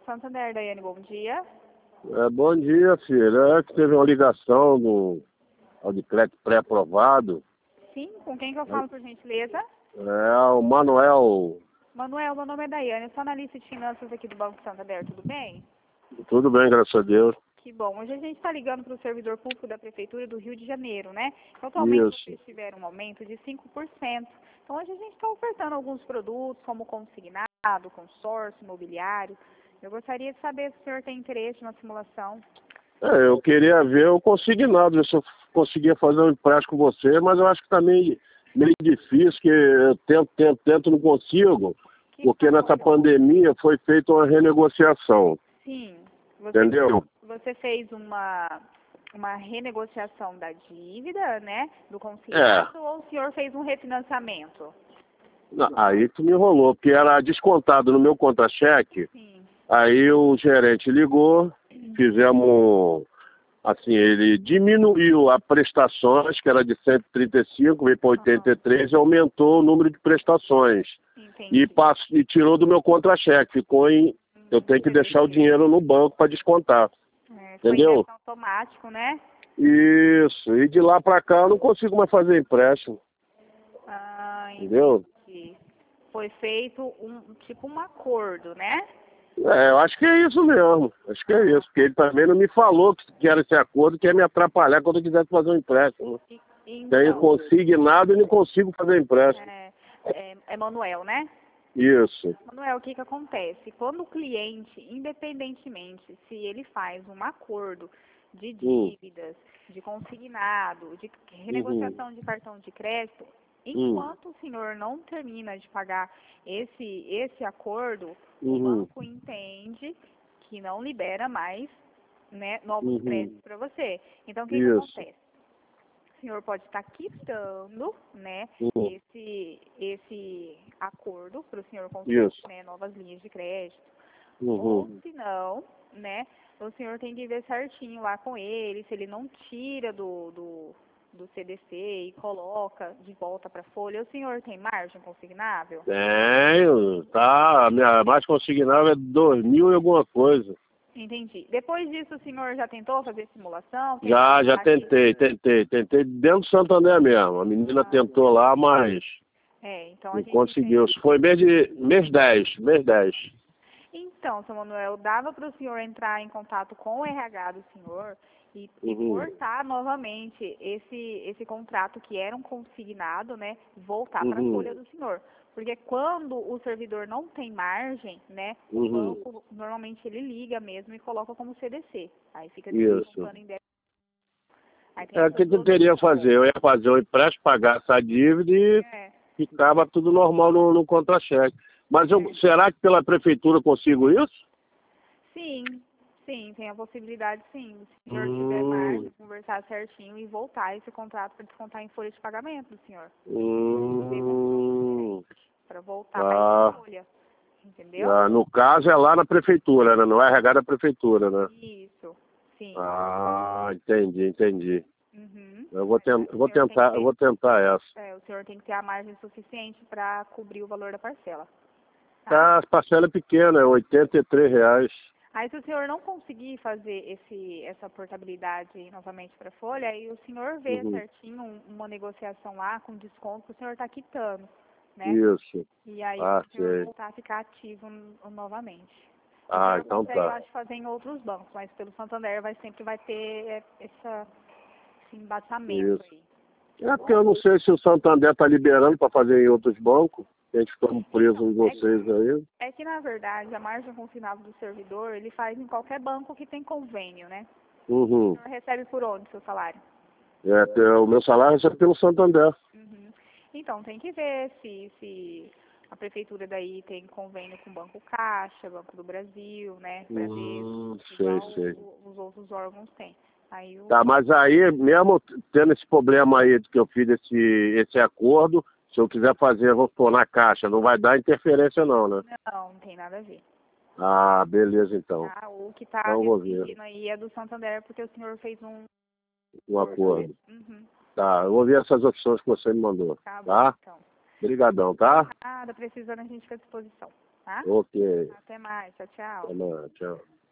Santander, Daiane, bom dia. Bom dia, filha. É que teve uma ligação de crédito pré-aprovado. Sim, com quem que eu falo, por gentileza? É o Manuel. Manuel, meu nome é Daiane, eu sou analista de finanças aqui do Banco Santander, tudo bem? Tudo bem, graças a Deus. Que bom. Hoje a gente está ligando para o servidor público da Prefeitura do Rio de Janeiro, né? Atualmente Isso. vocês tiveram um aumento de 5%. Então hoje a gente está ofertando alguns produtos, como consignado, consórcio, imobiliário. Eu gostaria de saber se o senhor tem interesse na simulação. Eu queria ver o consignado, ver se eu conseguia fazer um empréstimo com você, mas eu acho que tá meio difícil, que eu tento, não consigo, porque nessa pandemia foi feita uma renegociação. Sim. Entendeu? Você fez uma renegociação da dívida, né? Do consignado, ou o senhor fez um refinanciamento? Não, aí tu me enrolou, porque era descontado no meu contra-cheque. Sim. Aí o gerente ligou, fizemos, assim, ele diminuiu as prestações, que era de 135, veio para 83, e aumentou o número de prestações. Entendi. E tirou do meu contra-cheque, ficou em... Eu tenho que deixar o dinheiro no banco para descontar. Entendeu? Foi automático, né? Isso. E de lá para cá eu não consigo mais fazer empréstimo. Entendeu? Foi feito um acordo, né? Eu acho que é isso mesmo. Acho que é isso. Porque ele também não me falou que era esse acordo, que ia me atrapalhar quando eu quisesse fazer um empréstimo. Tenho consignado e não consigo fazer empréstimo. É Manuel, né? Isso. Manuel, o que acontece? Quando o cliente, independentemente se ele faz um acordo de dívidas, de consignado, de renegociação de cartão de crédito, enquanto o senhor não termina de pagar esse acordo, o banco entende que não libera mais, né, novos créditos para você. Então, o que acontece? O senhor pode estar quitando, né, esse acordo para o senhor conseguir, né, novas linhas de crédito. Ou se não, né, o senhor tem que ver certinho lá com ele, se ele não tira do CDC e coloca de volta para a folha. O senhor tem margem consignável? Tenho, tá. A minha margem consignável é 2.000 e alguma coisa. Entendi. Depois disso, o senhor já tentou fazer simulação? Já tentei. Tentei dentro do Santander mesmo. A menina tentou lá, mas então não conseguiu. Foi mês 10. Então, seu Manuel, dava para o senhor entrar em contato com o RH do senhor e cortar novamente esse contrato que era um consignado, né, voltar para a folha do senhor. Porque quando o servidor não tem margem, né, o banco normalmente ele liga mesmo e coloca como CDC. Aí fica descontando em débito. O que eu queria fazer? Eu ia fazer o empréstimo, pagar essa dívida e ficava tudo normal no contra-cheque. Mas será que pela prefeitura eu consigo isso? Sim, tem a possibilidade, sim. Se o senhor tiver margem, conversar certinho e voltar esse contrato para descontar em folha de pagamento do senhor. Para voltar para a folha. Entendeu? No caso é lá na prefeitura, né? No RH da prefeitura, né? Isso, sim. Entendi. Eu vou tentar essa. O senhor tem que ter a margem suficiente para cobrir o valor da parcela. A parcela é pequena, é R$ 83. Aí, se o senhor não conseguir fazer essa portabilidade novamente para a folha, aí o senhor vê certinho uma negociação lá com desconto que o senhor está quitando, né? Isso. E aí o senhor voltar a ficar ativo novamente. Então consegue, eu acho, fazer em outros bancos, mas pelo Santander sempre vai ter esse embasamento aí. Porque eu não sei se o Santander está liberando para fazer em outros bancos. A gente ficamos presos em vocês aí. É que, na verdade, a margem consignável do servidor, ele faz em qualquer banco que tem convênio, né? O senhor recebe por onde seu salário? O meu salário recebe pelo Santander. Então, tem que ver se a prefeitura daí tem convênio com o Banco Caixa, Banco do Brasil, né? Bradesco, igual os outros órgãos têm. Aí mas aí, mesmo tendo esse problema aí que eu fiz esse acordo, se eu quiser fazer, vou pôr na Caixa, não vai dar interferência não, né? Não tem nada a ver. Beleza então. O que está restringindo aí é do Santander, porque o senhor fez um acordo. Eu vou ver essas opções que você me mandou. Tá bom, então. Obrigadão, tá? Nada, precisando a gente fica à disposição, tá? Ok. Até mais, tchau, tchau. Até mais, tchau.